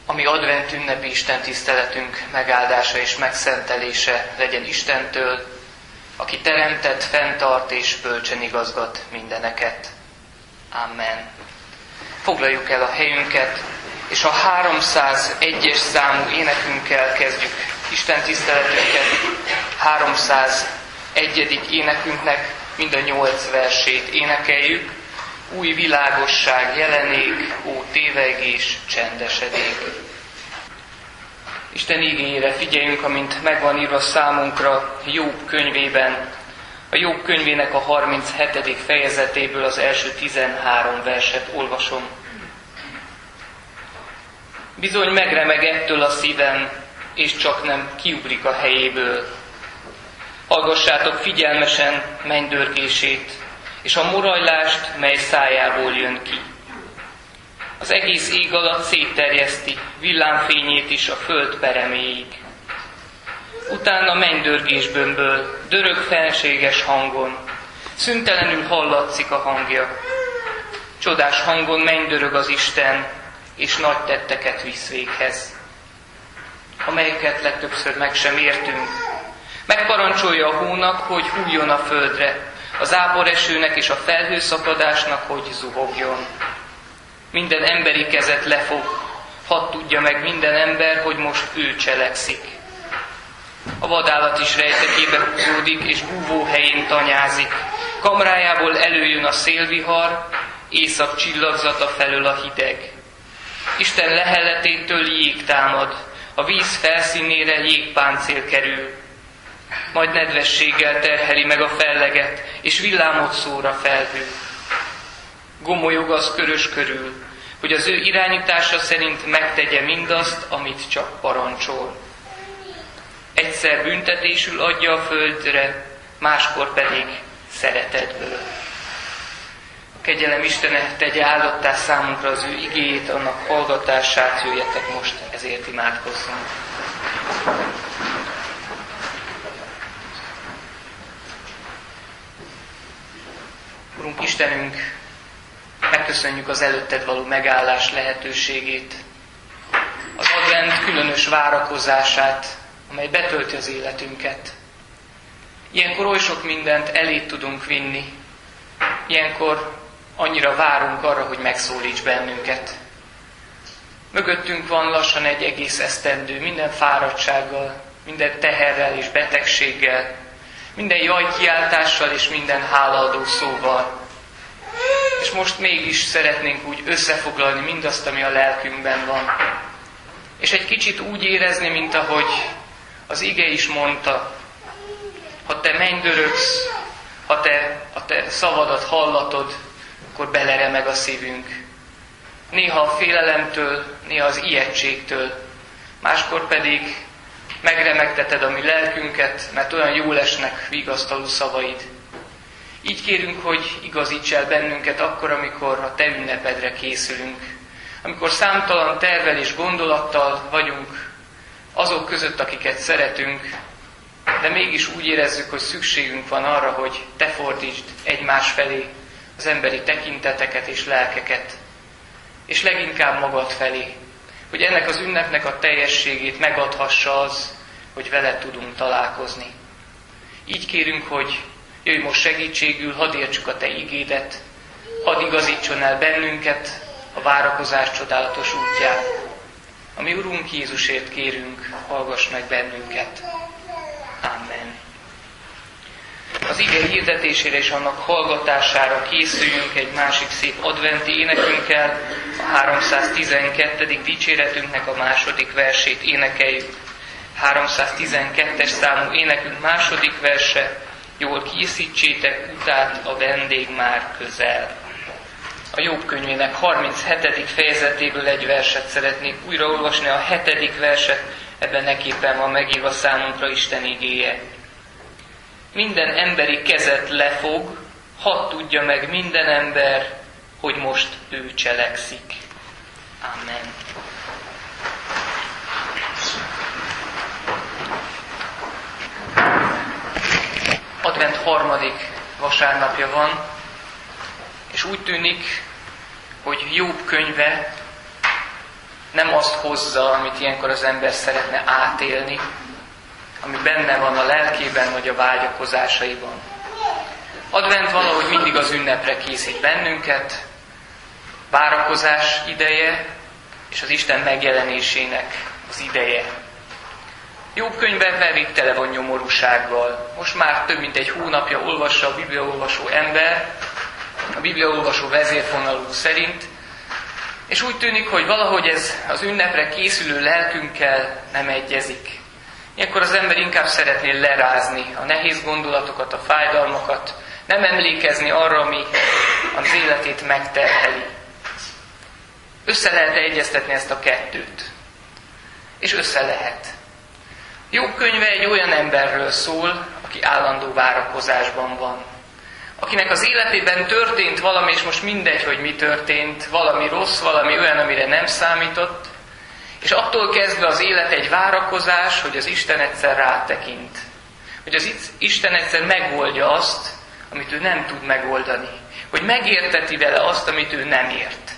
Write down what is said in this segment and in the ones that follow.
ami advent ünnepi istentiszteletünk megáldása és megszentelése legyen Istentől, aki teremtett, fenntart és bölcsen igazgat mindeneket. Amen. Foglaljuk el a helyünket, és a 301-es számú énekünkkel kezdjük istentiszteletünket. 301. énekünknek mind a 8 versét énekeljük. Új világosság jelenék, ó tévegés csendesedék. Isten igéjére figyeljünk, amint megvan írva számunkra Jobb könyvében. A Jobb könyvének a 37. fejezetéből az első 13 verset olvasom. Bizony megremeg ettől a szívem, és csak nem kiugrik a helyéből. Hallgassátok figyelmesen mennydörgését, és a morajlást, mely szájából jön ki. Az egész ég alatt szétterjeszti villámfényét is a föld pereméig. Utána mennydörgésből dörög fenséges hangon, szüntelenül hallatszik a hangja. Csodás hangon mennydörög az Isten, és nagy tetteket visz véghez, amelyeket legtöbbször meg sem értünk. Megparancsolja a hónak, hogy hújjon a földre, az áporesőnek és a felhőszakadásnak, hogy zuhogjon. Minden emberi kezet lefog, hadd tudja meg minden ember, hogy most ő cselekszik. A vadállat is rejtekébe húzódik, és búvó helyén tanyázik. Kamrájából előjön a szélvihar, éjszak csillagzata felől a hideg. Isten lehelletétől jég támad, a víz felszínére jégpáncél kerül. Majd nedvességgel terheli meg a felleget, és villámot szór a felhő. Gomolyog az körös körül, hogy az ő irányítása szerint megtegye mindazt, amit csak parancsol. Egyszer büntetésül adja a földre, máskor pedig szeretetből. A kegyelem Istene tegye áldottá számunkra az ő igéjét, annak hallgatását, jöjjetek most, ezért imádkozzunk. Urunk Istenünk, megköszönjük az előtted való megállás lehetőségét, az advent különös várakozását, amely betölti az életünket. Ilyenkor oly sok mindent elé tudunk vinni, ilyenkor annyira várunk arra, hogy megszólíts bennünket. Mögöttünk van lassan egy egész esztendő, minden fáradtsággal, minden teherrel és betegséggel, minden jajkiáltással és minden hálaadó szóval. És most mégis szeretnénk úgy összefoglalni mindazt, ami a lelkünkben van. És egy kicsit úgy érezni, mint ahogy az ige is mondta, ha te mennydörögsz, ha te a te szavadat hallatod, akkor beleremeg a szívünk. Néha a félelemtől, néha az ijegységtől, máskor pedig megremegteted a mi lelkünket, mert olyan jól esnek vigasztaló szavaid. Így kérünk, hogy igazíts el bennünket akkor, amikor a te ünnepedre készülünk. Amikor számtalan tervvel és gondolattal vagyunk azok között, akiket szeretünk, de mégis úgy érezzük, hogy szükségünk van arra, hogy te fordítsd egymás felé az emberi tekinteteket és lelkeket, és leginkább magad felé, hogy ennek az ünnepnek a teljességét megadhassa az, hogy veled tudunk találkozni. Így kérünk, hogy jöjj most segítségül, hadd értsük a te igédet, hadd igazítson el bennünket a várakozás csodálatos útján. A mi Urunk Jézusért kérünk, hallgass meg bennünket. Amen. Az ige hirdetésére és annak hallgatására készüljünk egy másik szép adventi énekünkkel, a 312. dicséretünknek a második versét énekeljük. 312-es számú énekünk második verse, jól készítsétek utát, a vendég már közel. A Jobb könyvének 37. fejezetéből egy verset szeretnék újraolvasni, a 7. verset, ebben neképpen van megírva számunkra Isten igéje. Minden emberi kezet lefog, hadd tudja meg minden ember, hogy most ő cselekszik. Amen. Advent harmadik vasárnapja van, és úgy tűnik, hogy Jobb könyve nem azt hozza, amit ilyenkor az ember szeretne átélni, ami benne van a lelkében vagy a vágyakozásaiban. Advent valahogy mindig az ünnepre készít bennünket, várakozás ideje és az Isten megjelenésének az ideje. Jobb könyve pedig tele van nyomorúsággal. Most már több mint egy hónapja olvassa a bibliaolvasó ember, a bibliaolvasó vezérfonalú szerint, és úgy tűnik, hogy valahogy ez az ünnepre készülő lelkünkkel nem egyezik. Ilyenkor az ember inkább szeretné lerázni a nehéz gondolatokat, a fájdalmakat, nem emlékezni arra, ami az életét megterheli. Össze lehet egyeztetni ezt a kettőt? És össze lehet. Jobb könyve egy olyan emberről szól, aki állandó várakozásban van. Akinek az életében történt valami, és most mindegy, hogy mi történt, valami rossz, valami olyan, amire nem számított, és attól kezdve az élet egy várakozás, hogy az Isten egyszer rátekint. Hogy az Isten egyszer megoldja azt, amit ő nem tud megoldani. Hogy megérteti vele azt, amit ő nem ért.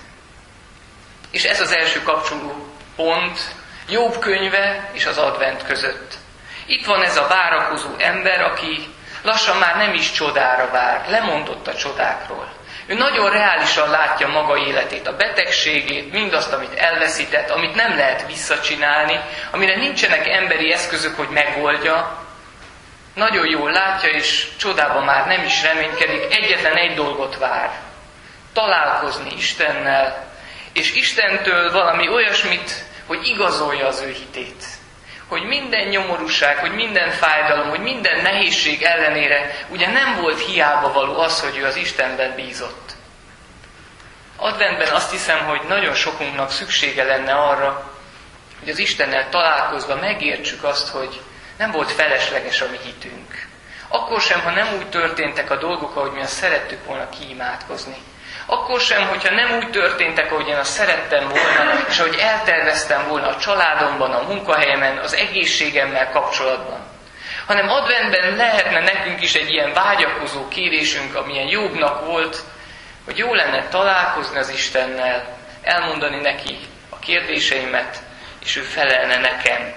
És ez az első kapcsoló pont Jobb könyve és az advent között. Itt van ez a várakozó ember, aki lassan már nem is csodára vár, lemondott a csodákról. Ő nagyon reálisan látja maga életét, a betegségét, mindazt, amit elveszített, amit nem lehet visszacsinálni, amire nincsenek emberi eszközök, hogy megoldja. Nagyon jól látja, és csodában már nem is reménykedik, egyetlen egy dolgot vár. Találkozni Istennel, és Istentől valami olyasmit, hogy igazolja az ő hitét. Hogy minden nyomorúság, hogy minden fájdalom, hogy minden nehézség ellenére ugye nem volt hiába való az, hogy ő az Istenben bízott. Adventben azt hiszem, hogy nagyon sokunknak szüksége lenne arra, hogy az Istennel találkozva megértsük azt, hogy nem volt felesleges a mi hitünk. Akkor sem, ha nem úgy történtek a dolgok, ahogy mi azt szerettük volna kiimádkozni. Akkor sem, hogyha nem úgy történtek, ahogy én azt szerettem volna, és ahogy elterveztem volna a családomban, a munkahelyemen, az egészségemmel kapcsolatban. Hanem adventben lehetne nekünk is egy ilyen vágyakozó kérésünk, amilyen Jobbnak volt, hogy jó lenne találkozni az Istennel, elmondani neki a kérdéseimet, és ő felelne nekem.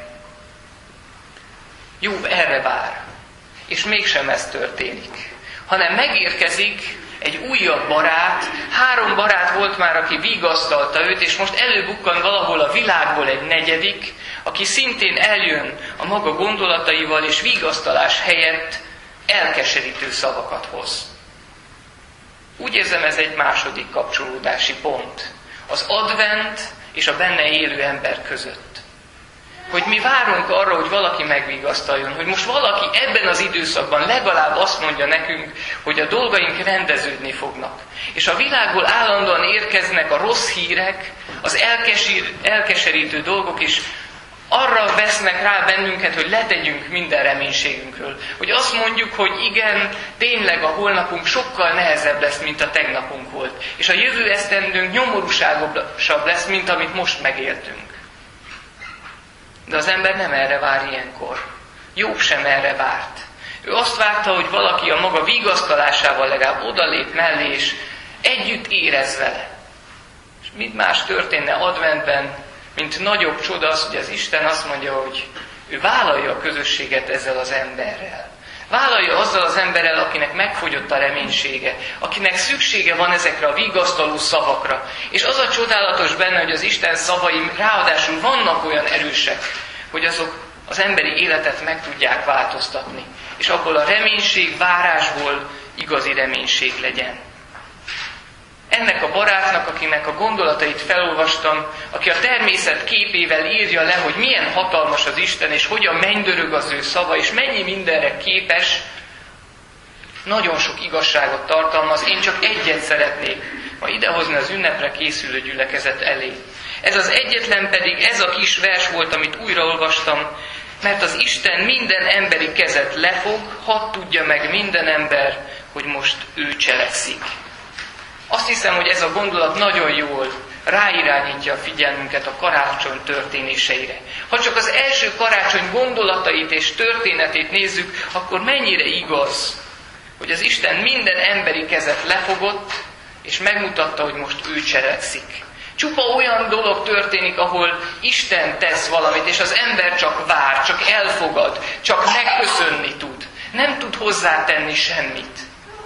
Jobb erre vár, és mégsem ez történik, hanem megérkezik egy újabb barát, 3 barát volt már, aki vigasztalta őt, és most előbukkan valahol a világból egy 4., aki szintén eljön a maga gondolataival, és vigasztalás helyett elkeserítő szavakat hoz. Úgy érzem, ez egy második kapcsolódási pont. Az advent és a benne élő ember között. Hogy mi várunk arra, hogy valaki megvigasztaljon, hogy most valaki ebben az időszakban legalább azt mondja nekünk, hogy a dolgaink rendeződni fognak. És a világból állandóan érkeznek a rossz hírek, az elkeserítő dolgok, és arra vesznek rá bennünket, hogy letegyünk minden reménységünkről. Hogy azt mondjuk, hogy igen, tényleg a holnapunk sokkal nehezebb lesz, mint a tegnapunk volt. És a jövő esztendőnk nyomorúságosabb lesz, mint amit most megéltünk. De az ember nem erre vár ilyenkor. Jobb sem erre várt. Ő azt várta, hogy valaki a maga vigasztalásával legalább odalép mellé, és együtt érez vele. És mit más történne adventben, mint nagyobb csoda az, hogy az Isten azt mondja, hogy ő vállalja a közösséget ezzel az emberrel. Vállalja azzal az emberrel, akinek megfogyott a reménysége, akinek szüksége van ezekre a vigasztaló szavakra. És az a csodálatos benne, hogy az Isten szavai ráadásul vannak olyan erősek, hogy azok az emberi életet meg tudják változtatni. És abból a reménység, várásból igazi reménység legyen. Ennek a barátnak, akinek a gondolatait felolvastam, aki a természet képével írja le, hogy milyen hatalmas az Isten, és hogyan mennydörög az ő szava, és mennyi mindenre képes, nagyon sok igazságot tartalmaz. Én csak egyet szeretnék ma idehozni az ünnepre készülő gyülekezet elé. Ez az egyetlen pedig ez a kis vers volt, amit újraolvastam, mert az Isten minden emberi kezet lefog, hadd tudja meg minden ember, hogy most ő cselekszik. Azt hiszem, hogy ez a gondolat nagyon jól ráirányítja a figyelmünket a karácsony történéseire. Ha csak az első karácsony gondolatait és történetét nézzük, akkor mennyire igaz, hogy az Isten minden emberi kezet lefogott, és megmutatta, hogy most ő cselekszik. Csupa olyan dolog történik, ahol Isten tesz valamit, és az ember csak vár, csak elfogad, csak megköszönni tud. Nem tud hozzátenni semmit.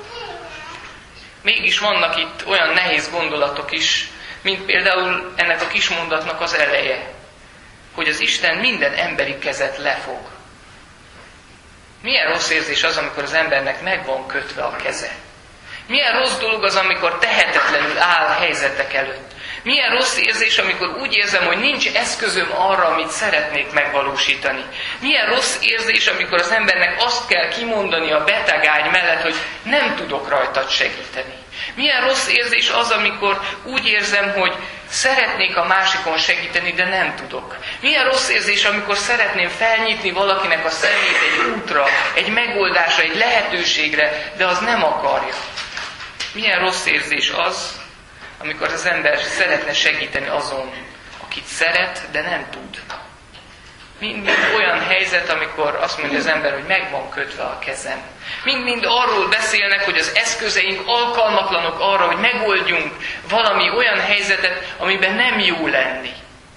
Mégis vannak itt olyan nehéz gondolatok is, mint például ennek a kis mondatnak az eleje, hogy az Isten minden emberi kezet lefog. Milyen rossz érzés az, amikor az embernek meg van kötve a keze? Milyen rossz dolog az, amikor tehetetlenül áll helyzetek előtt? Milyen rossz érzés, amikor úgy érzem, hogy nincs eszközöm arra, amit szeretnék megvalósítani? Milyen rossz érzés, amikor az embernek azt kell kimondani a betegágy mellett, hogy nem tudok rajtad segíteni? Milyen rossz érzés az, amikor úgy érzem, hogy szeretnék a másikon segíteni, de nem tudok? Milyen rossz érzés, amikor szeretném felnyitni valakinek a szemét egy útra, egy megoldásra, egy lehetőségre, de az nem akarja? Milyen rossz érzés az, amikor az ember szeretne segíteni azon, akit szeret, de nem tud? Mind olyan helyzet, amikor azt mondja az ember, hogy meg van kötve a kezem. Mind arról beszélnek, hogy az eszközeink alkalmatlanok arra, hogy megoldjunk valami olyan helyzetet, amiben nem jó lenni.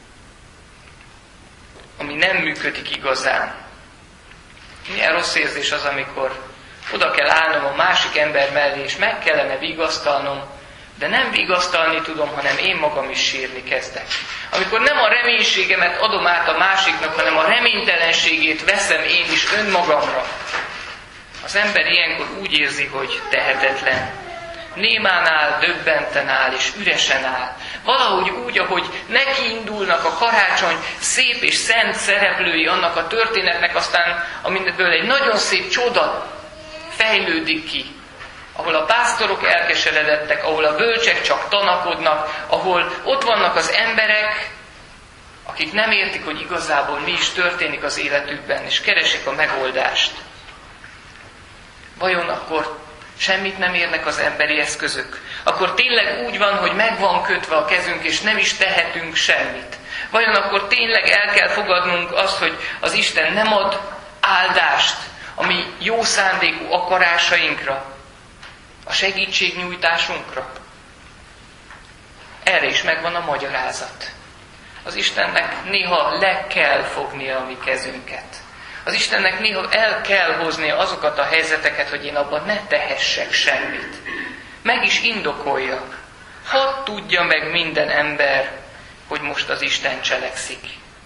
Ami nem működik igazán. Milyen rossz érzés az, amikor oda kell állnom a másik ember mellé, és meg kellene vigasztalnom, de nem vigasztalni tudom, hanem én magam is sírni kezdek. Amikor nem a reménységemet adom át a másiknak, hanem a reménytelenségét veszem én is önmagamra. Az ember ilyenkor úgy érzi, hogy tehetetlen. Némán áll, döbbenten áll és üresen áll. Valahogy úgy, ahogy nekiindulnak a karácsony szép és szent szereplői annak a történetnek, aztán amiből egy nagyon szép csoda fejlődik ki. Ahol a pásztorok elkeseredettek, ahol a bölcsek csak tanakodnak, ahol ott vannak az emberek, akik nem értik, hogy igazából mi is történik az életükben, és keresik a megoldást. Vajon akkor semmit nem érnek az emberi eszközök? Akkor tényleg úgy van, hogy meg van kötve a kezünk, és nem is tehetünk semmit? Vajon akkor tényleg el kell fogadnunk azt, hogy az Isten nem ad áldást a mi jó szándékú akarásainkra, a segítségnyújtásunkra? Erre is megvan a magyarázat. Az Istennek néha le kell fognia a mi kezünket. Az Istennek néha el kell hoznia azokat a helyzeteket, hogy én abban ne tehessek semmit. Meg is indokolja. Hadd tudja meg minden ember, hogy most az Isten cselekszik.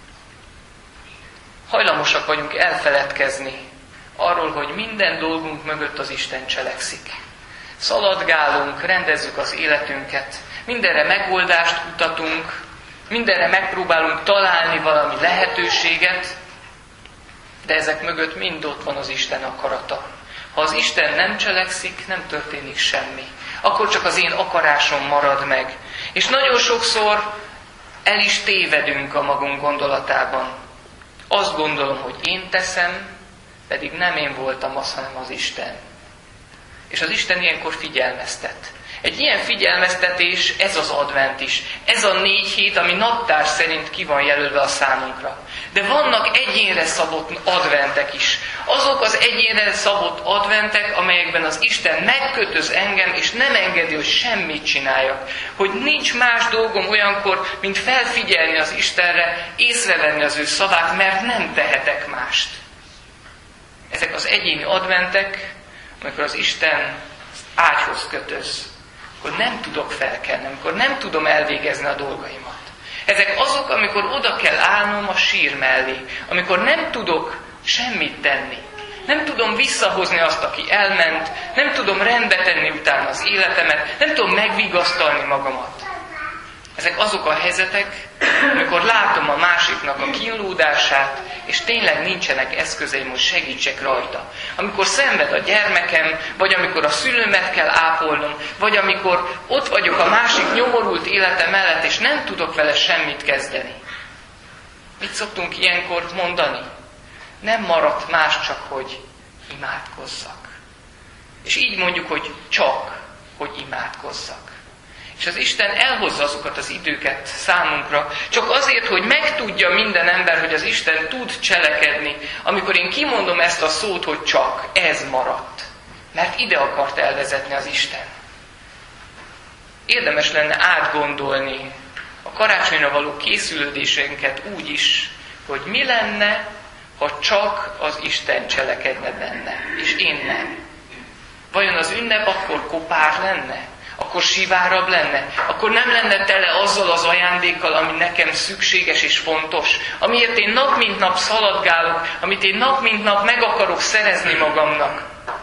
Hajlamosak vagyunk elfeledkezni arról, hogy minden dolgunk mögött az Isten cselekszik. Szaladgálunk, rendezzük az életünket, mindenre megoldást kutatunk, mindenre megpróbálunk találni valami lehetőséget, de ezek mögött mind ott van az Isten akarata. Ha az Isten nem cselekszik, nem történik semmi. Akkor csak az én akarásom marad meg. És nagyon sokszor el is tévedünk a magunk gondolatában. Azt gondolom, hogy én teszem, pedig nem én voltam az, hanem az Isten. És az Isten ilyenkor figyelmeztet. Egy ilyen figyelmeztetés, ez az advent is. Ez a 4 hét, ami naptár szerint ki van jelölve a számunkra. De vannak egyénre szabott adventek is. Azok az egyénre szabott adventek, amelyekben az Isten megkötöz engem, és nem engedi, hogy semmit csináljak. Hogy nincs más dolgom olyankor, mint felfigyelni az Istenre, észrevenni az ő szavát, mert nem tehetek mást. Ezek az egyéni adventek, amikor az Isten ágyhoz kötöz, akkor nem tudok felkelni, amikor nem tudom elvégezni a dolgaimat. Ezek azok, amikor oda kell állnom a sír mellé, amikor nem tudok semmit tenni. Nem tudom visszahozni azt, aki elment, nem tudom rendbe tenni utána az életemet, nem tudom megvigasztalni magamat. Ezek azok a helyzetek, amikor látom a másiknak a kínlódását, és tényleg nincsenek eszközeim, hogy segítsek rajta. Amikor szenved a gyermekem, vagy amikor a szülőmet kell ápolnom, vagy amikor ott vagyok a másik nyomorult élete mellett, és nem tudok vele semmit kezdeni. Mit szoktunk ilyenkor mondani? Nem maradt más, csak hogy imádkozzak. És így mondjuk, hogy csak, hogy imádkozzak. És az Isten elhozza azokat az időket számunkra, csak azért, hogy megtudja minden ember, hogy az Isten tud cselekedni, amikor én kimondom ezt a szót, hogy csak, ez maradt. Mert ide akart elvezetni az Isten. Érdemes lenne átgondolni a karácsonyra való készülődésünket úgy is, hogy mi lenne, ha csak az Isten cselekedne benne, és én nem. Vajon az ünnep akkor kopár lenne? Akkor sivárabb lenne? Akkor nem lenne tele azzal az ajándékkal, ami nekem szükséges és fontos? Amiért én nap mint nap szaladgálok, amit én nap mint nap meg akarok szerezni magamnak?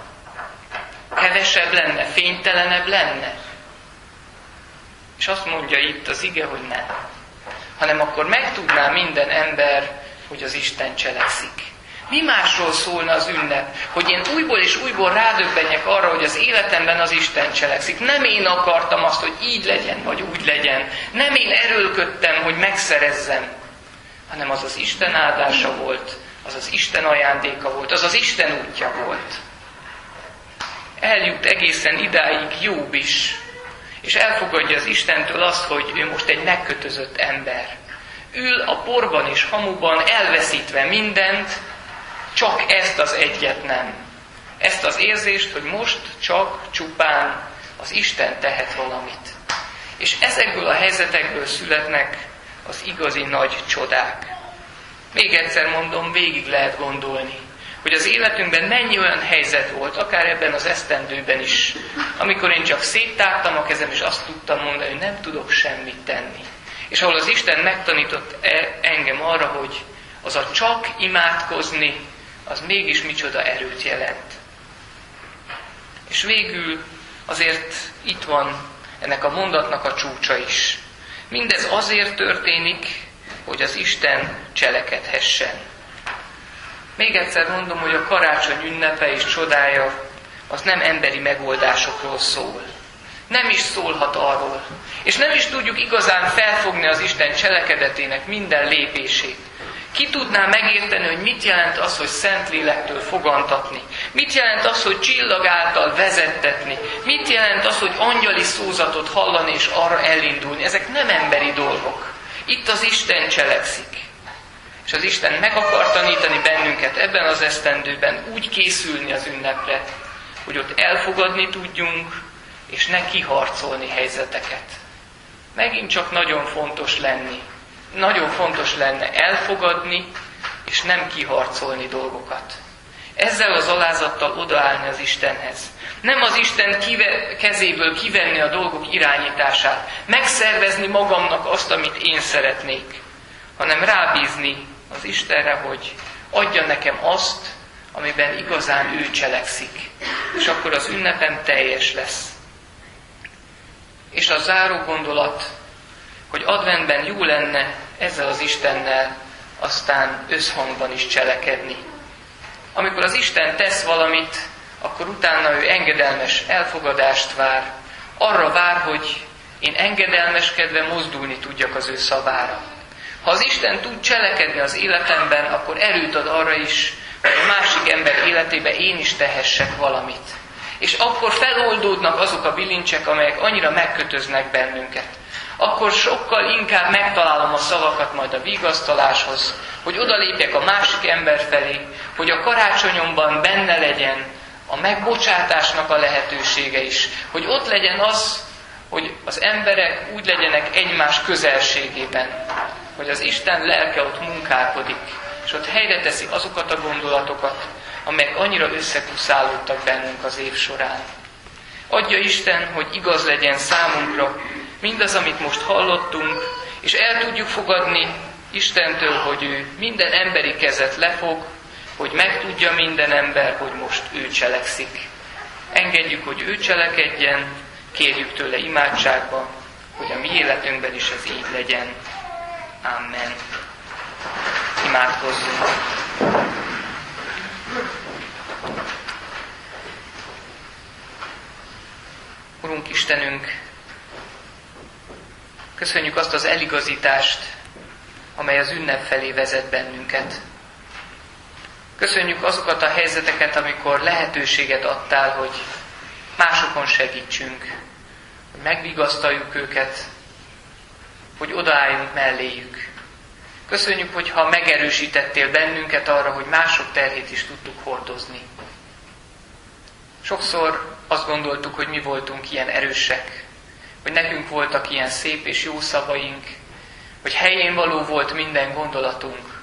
Kevesebb lenne, fénytelenebb lenne? És azt mondja itt az ige, hogy nem. Hanem akkor megtudná minden ember, hogy az Isten cselekszik. Mi másról szólna az ünnep? Hogy én újból és újból rádöbbenjek arra, hogy az életemben az Isten cselekszik. Nem én akartam azt, hogy így legyen, vagy úgy legyen. Nem én erőlködtem, hogy megszerezzem. Hanem az az Isten áldása volt, az az Isten ajándéka volt, az az Isten útja volt. Eljut egészen idáig Jób is, és elfogadja az Istentől azt, hogy ő most egy megkötözött ember. Ül a porban és hamuban, elveszítve mindent, csak ezt az egyet nem. Ezt az érzést, hogy most csak csupán az Isten tehet valamit. És ezekből a helyzetekből születnek az igazi nagy csodák. Még egyszer mondom, végig lehet gondolni, hogy az életünkben mennyi olyan helyzet volt, akár ebben az esztendőben is, amikor én csak széttártam a kezem, és azt tudtam mondani, hogy nem tudok semmit tenni. És ahol az Isten megtanított engem arra, hogy az a csak imádkozni, az mégis micsoda erőt jelent. És végül azért itt van ennek a mondatnak a csúcsa is. Mindez azért történik, hogy az Isten cselekedhessen. Még egyszer mondom, hogy a karácsony ünnepe és csodája az nem emberi megoldásokról szól. Nem is szólhat arról. És nem is tudjuk igazán felfogni az Isten cselekedetének minden lépését. Ki tudná megérteni, hogy mit jelent az, hogy Szentlélektől fogantatni? Mit jelent az, hogy csillag által vezettetni? Mit jelent az, hogy angyali szózatot hallani és arra elindulni? Ezek nem emberi dolgok. Itt az Isten cselekszik. És az Isten meg akar tanítani bennünket ebben az esztendőben úgy készülni az ünnepre, hogy ott elfogadni tudjunk, és ne kiharcolni helyzeteket. Megint csak nagyon fontos lenne elfogadni, és nem kiharcolni dolgokat. Ezzel az alázattal odaállni az Istenhez. Nem az Isten kezéből kivenni a dolgok irányítását, megszervezni magamnak azt, amit én szeretnék, hanem rábízni az Istenre, hogy adja nekem azt, amiben igazán ő cselekszik. És akkor az ünnepem teljes lesz. És a záró gondolat, hogy adventben jó lenne ezzel az Istennel aztán összhangban is cselekedni. Amikor az Isten tesz valamit, akkor utána ő engedelmes elfogadást vár. Arra vár, hogy én engedelmeskedve mozdulni tudjak az ő szavára. Ha az Isten tud cselekedni az életemben, akkor erőt ad arra is, hogy a másik ember életébe én is tehessek valamit. És akkor feloldódnak azok a bilincsek, amelyek annyira megkötöznek bennünket. Akkor sokkal inkább megtalálom a szavakat majd a vigasztaláshoz, hogy odalépjek a másik ember felé, hogy a karácsonyomban benne legyen a megbocsátásnak a lehetősége is. Hogy ott legyen az, hogy az emberek úgy legyenek egymás közelségében, hogy az Isten lelke ott munkálkodik, és ott helyre teszi azokat a gondolatokat, amelyek annyira összekuszálódtak bennünk az év során. Adja Isten, hogy igaz legyen számunkra mindaz, amit most hallottunk, és el tudjuk fogadni Istentől, hogy ő minden emberi kezet lefog, hogy megtudja minden ember, hogy most ő cselekszik. Engedjük, hogy ő cselekedjen, kérjük tőle imádságba, hogy a mi életünkben is ez így legyen. Amen. Imádkozzunk. Urunk Istenünk, köszönjük azt az eligazítást, amely az ünnep felé vezet bennünket. Köszönjük azokat a helyzeteket, amikor lehetőséget adtál, hogy másokon segítsünk, hogy megvigasztaljuk őket, hogy odaálljunk melléjük. Köszönjük, hogyha megerősítettél bennünket arra, hogy mások terhét is tudtuk hordozni. Sokszor azt gondoltuk, hogy mi voltunk ilyen erősek, hogy nekünk voltak ilyen szép és jó szavaink, hogy helyén való volt minden gondolatunk.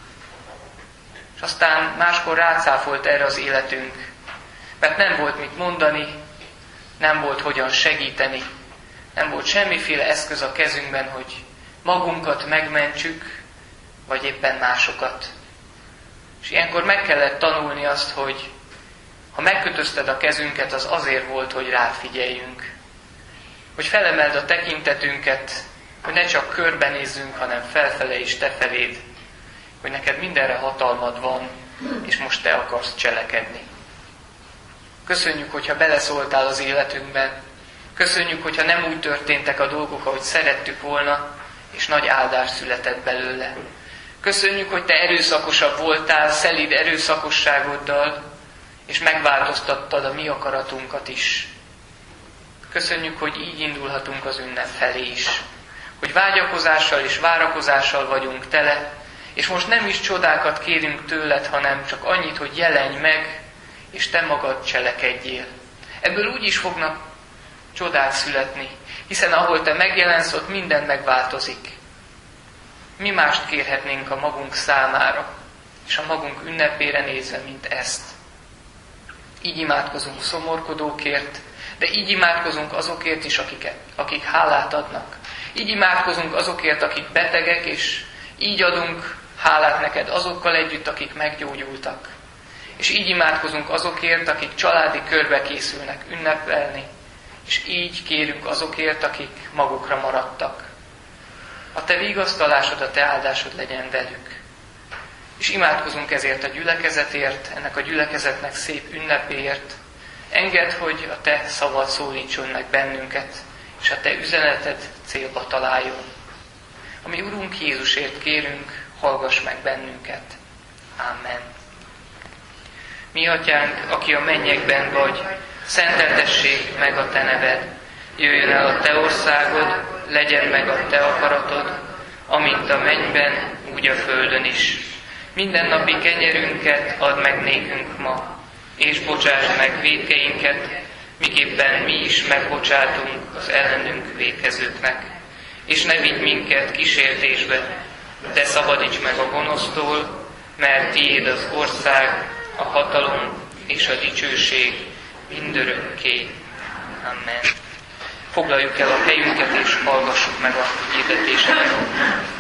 És aztán máskor rácáfolt erre az életünk, mert nem volt mit mondani, nem volt hogyan segíteni, nem volt semmiféle eszköz a kezünkben, hogy magunkat megmentsük, vagy éppen másokat. És ilyenkor meg kellett tanulni azt, hogy ha megkötözted a kezünket, az azért volt, hogy rád figyeljünk. Hogy felemeld a tekintetünket, hogy ne csak körbenézzünk, hanem felfele is te feléd. Hogy neked mindenre hatalmad van, és most te akarsz cselekedni. Köszönjük, hogyha beleszóltál az életünkben. Köszönjük, hogyha nem úgy történtek a dolgok, ahogy szerettük volna, és nagy áldás született belőle. Köszönjük, hogy te erőszakosabb voltál, szelíd erőszakosságoddal, és megváltoztattad a mi akaratunkat is. Köszönjük, hogy így indulhatunk az ünnep felé is. Hogy vágyakozással és várakozással vagyunk tele, és most nem is csodákat kérünk tőled, hanem csak annyit, hogy jelenj meg, és te magad cselekedjél. Ebből úgy is fognak csodák születni, hiszen ahol te megjelensz, ott minden megváltozik. Mi mást kérhetnénk a magunk számára, és a magunk ünnepére nézve, mint ezt. Így imádkozunk szomorkodókért, de így imádkozunk azokért is, akik hálát adnak. Így imádkozunk azokért, akik betegek, és így adunk hálát neked azokkal együtt, akik meggyógyultak. És így imádkozunk azokért, akik családi körbe készülnek ünnepelni, és így kérünk azokért, akik magukra maradtak. A te vigasztalásod, a te áldásod legyen velük. És imádkozunk ezért a gyülekezetért, ennek a gyülekezetnek szép ünnepéért. Engedd, hogy a te szavad szólítson meg bennünket, és a te üzeneted célba találjon. Ami Urunk Jézusért kérünk, hallgass meg bennünket. Amen. Mi atyánk, aki a mennyekben vagy, szenteltessék meg a te neved. Jöjjön el a te országod, legyen meg a te akaratod, amint a mennyben, úgy a földön is. Mindennapi kenyerünket add meg nékünk ma, és bocsásd meg vétkeinket, miképpen mi is megbocsátunk az ellenünk vétkezőknek. És ne vigy minket kísértésbe, de szabadíts meg a gonosztól, mert tiéd az ország, a hatalom és a dicsőség mindörökké. Amen. Foglaljuk el a helyünket, és hallgassuk meg a hirdetéseket.